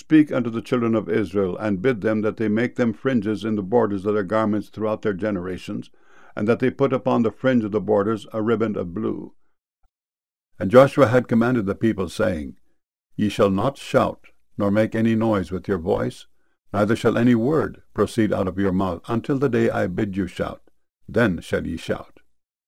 speak unto the children of Israel, and bid them that they make them fringes in the borders of their garments throughout their generations, and that they put upon the fringe of the borders a riband of blue. And Joshua had commanded the people, saying, Ye shall not shout, nor make any noise with your voice, neither shall any word proceed out of your mouth, until the day I bid you shout. Then shall ye shout.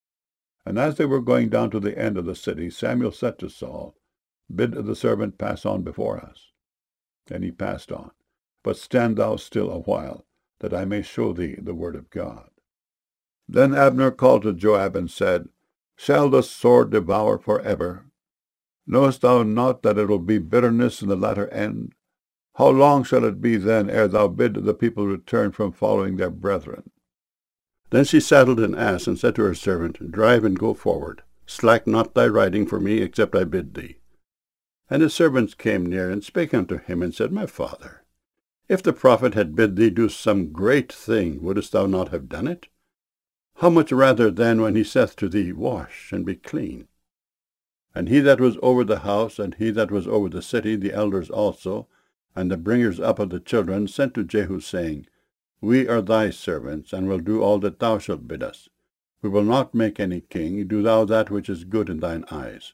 And as they were going down to the end of the city, Samuel said to Saul, Bid the servant pass on before us. And he passed on. But stand thou still a while, that I may show thee the word of God. Then Abner called to Joab and said, Shall the sword devour forever? Knowest thou not that it will be bitterness in the latter end? How long shall it be then ere thou bid the people return from following their brethren? Then she saddled an ass, and said to her servant, Drive and go forward. Slack not thy riding for me, except I bid thee. And his servants came near, and spake unto him, and said, My father, if the prophet had bid thee do some great thing, wouldest thou not have done it? How much rather then when he saith to thee, Wash, and be clean? And he that was over the house, and he that was over the city, the elders also, and the bringers up of the children, sent to Jehu, saying, We are thy servants, and will do all that thou shalt bid us. We will not make any king. Do thou that which is good in thine eyes.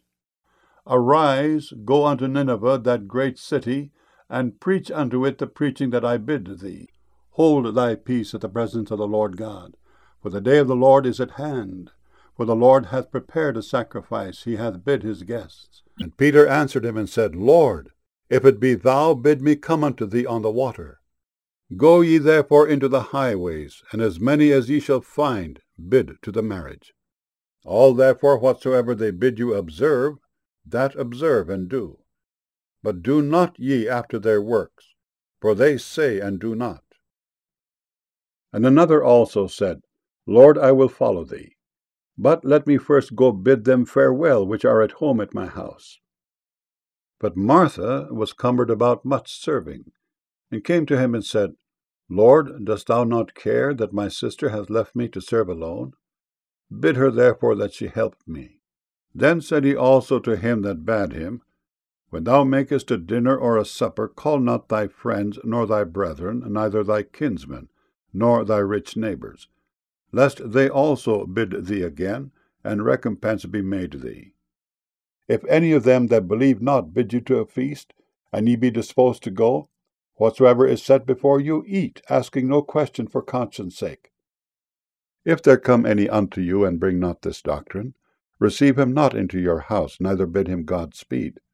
Arise, go unto Nineveh, that great city, and preach unto it the preaching that I bid thee. Hold thy peace at the presence of the Lord God, for the day of the Lord is at hand. For the Lord hath prepared a sacrifice, he hath bid his guests. And Peter answered him and said, Lord, if it be thou, bid me come unto thee on the water. Go ye therefore into the highways, and as many as ye shall find, bid to the marriage. All therefore whatsoever they bid you observe, that observe and do. But do not ye after their works, for they say and do not. And another also said, Lord, I will follow thee. But let me first go bid them farewell, which are at home at my house. But Martha was cumbered about much serving, and came to him and said, Lord, dost thou not care that my sister hath left me to serve alone? Bid her therefore that she help me. Then said he also to him that bade him, When thou makest a dinner or a supper, call not thy friends, nor thy brethren, neither thy kinsmen, nor thy rich neighbors, lest they also bid thee again, and recompense be made thee. If any of them that believe not bid you to a feast, and ye be disposed to go, whatsoever is set before you, eat, asking no question for conscience sake. If there come any unto you, and bring not this doctrine, receive him not into your house, neither bid him God speed.